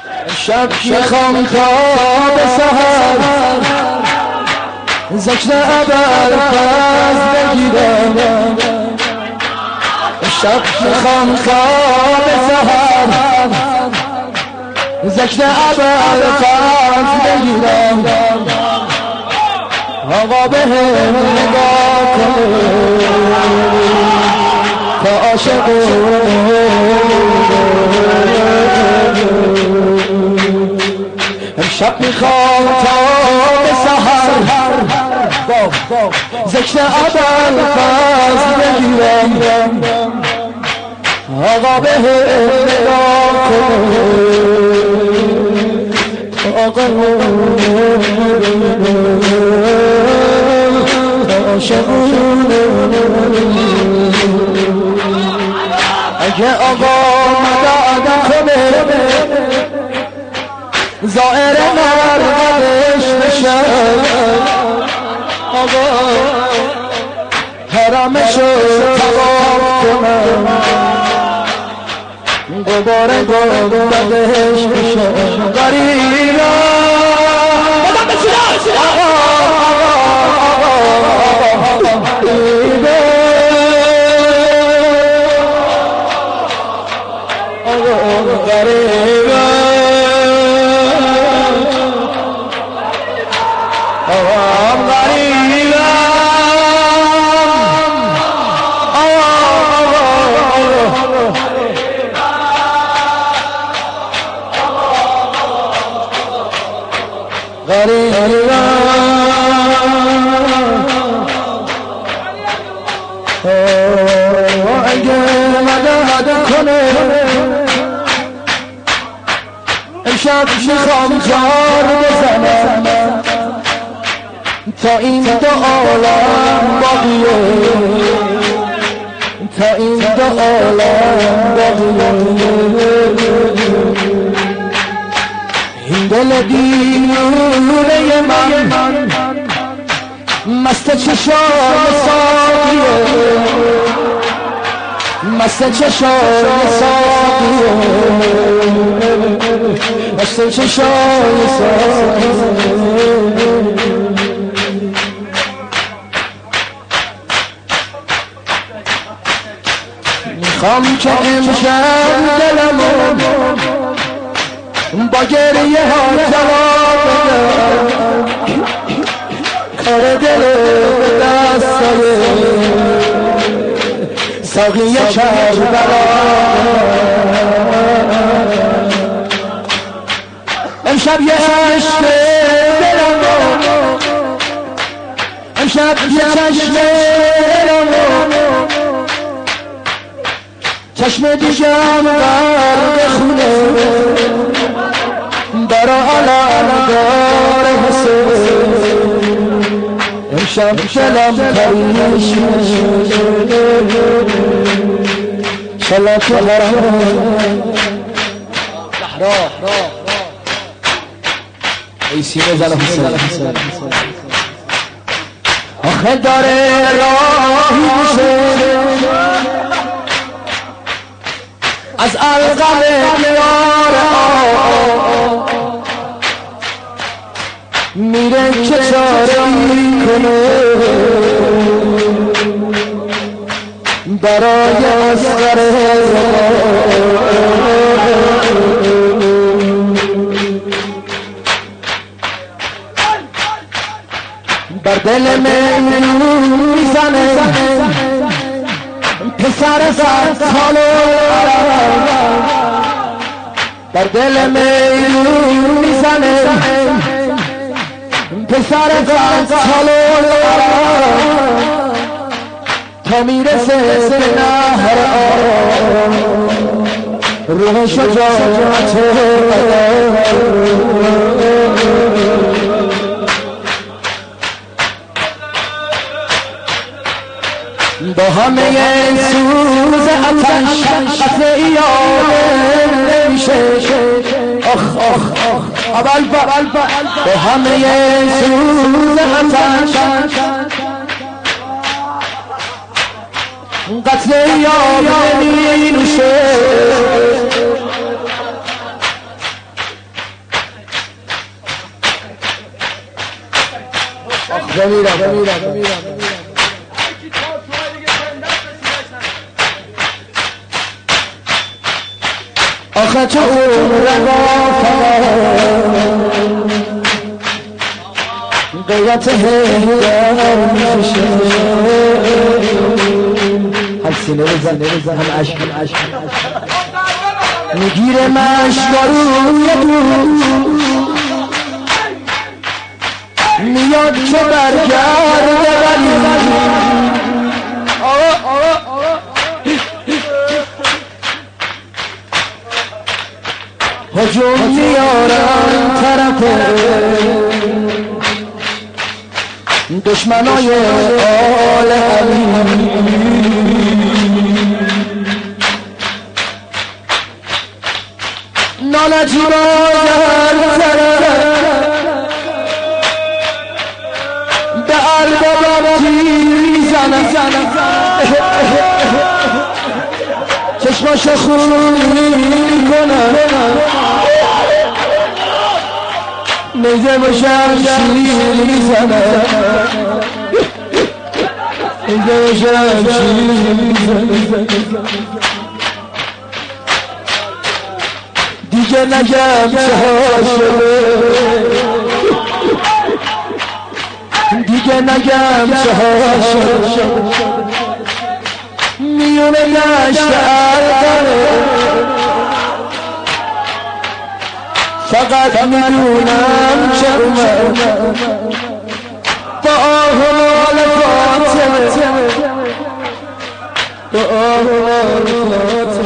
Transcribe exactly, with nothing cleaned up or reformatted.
شب میخوام تا به سحر ذکر ابوالفضل بگیرم. شب میخوام تا به سحر ذکر ابوالفضل بگیرم. آقا به هم نگاه کن تا عاشق امشب میخوام تا به سحر ذکر ابوالفضل بگیرم. آقا به هم نگاه کن آقا اگه آقا مدد کنه زائر مرقدش بشه، آقا حرمشو تواف کنم دوباره گردش بشه. غریبا امشب میخوام جار بزنم تا این دو عالم باقیه، تا این دو عالم باقیه. این دل دیوونه من مست چشام ساقیه، مست چشام ساقیه، مست چشام ساقیه. میخوام که امشب دلمو با گریه ها جواب بدم، کار دل به دست ساقی کربلا. امشب یه عشق دلمو، امشب یه چشم دلمو، چشم دیگم غرق خونه برا علمدار حسین. امشب دلم پریش شلا تو حرام ای سینه زن حسین. آخه داره راهی میشه از القم میار آه، میره که چاری کنه برای اصغر بر دل من میزنه پسر صد ساله، بر دل میلون میزنه پسر صد ساله، تا میرسه به نهر آب روح شجاعت با همه سوز آتش قطع یاد نمیشه. آخ آخ آخ اول با با همه سوز آتش قطع یاد نمیشه. بمیرم بمیرم بمیرم آخه تو عمر غیرت هنگر میشه هم سینه بزن هم عشق هم عشق میگیره مشگاروی دو میاد که برگرده ولی هجوم میارن طرف دشمنای آل علی نالجی باید به البابا تیر میزنم چشماش خون میکنم نیزه با شمشیر میزنم نیزه با شمشیر میزنم دیگه نگم چه ها شده دیگه نگم چه ها شده میونه نشت الدره فقط میدونم چه اومد با آهوال فاطمه با آهوال فاطمه